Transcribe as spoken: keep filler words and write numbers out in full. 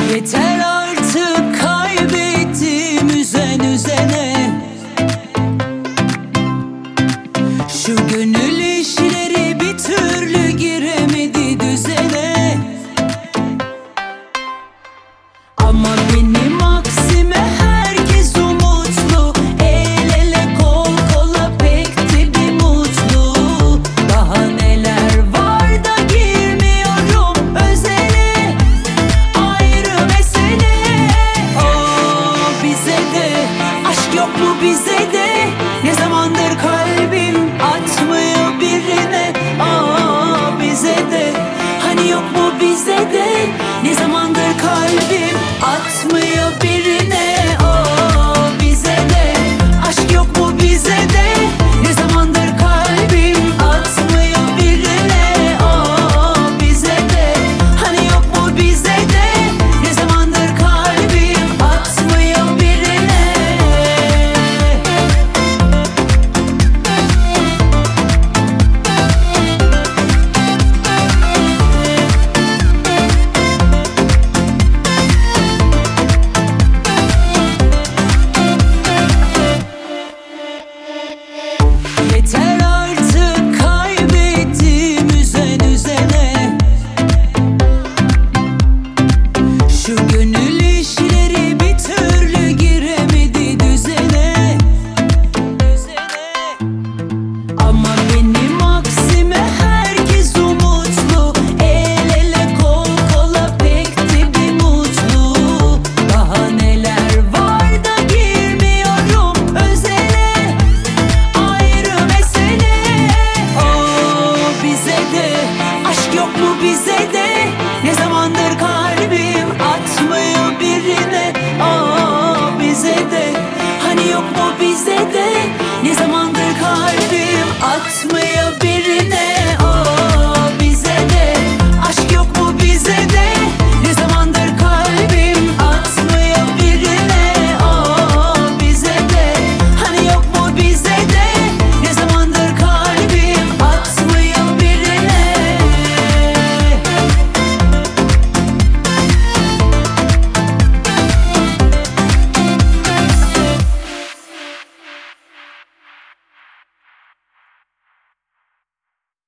Yeter artık kaybettim üzen üzene. Şu gönül işleri bir türlü giremedi düzene. Ama benim aksime herkes umutlu, el ele kol kola pek de bir mutlu. Daha neler var da girmiyorum özele, ayrı mesele. Oh, bize de aşk yok mu, bize de ne zamandır kalbim atmıyor birine. Oh, bize de hani yok mu, bize de ne zamandır kalbim atmıyor birine. Oh, bize de aşk yok mu, bize de ne zamandır kalbim atmıyor birine. Oh, bize de hani yok mu, bize de ne zamandır kalbim atmıyor birine. Yeter artık kaybettim üzen üzene. Şu gönül işleri bir türlü giremedi düzene. Ama benim aksime herkes umutlu, el ele kol kola pek de bir mutlu. Daha neler var da girmiyorum özele, ayrı mesele. Oh, bize de aşk yok mu, bize de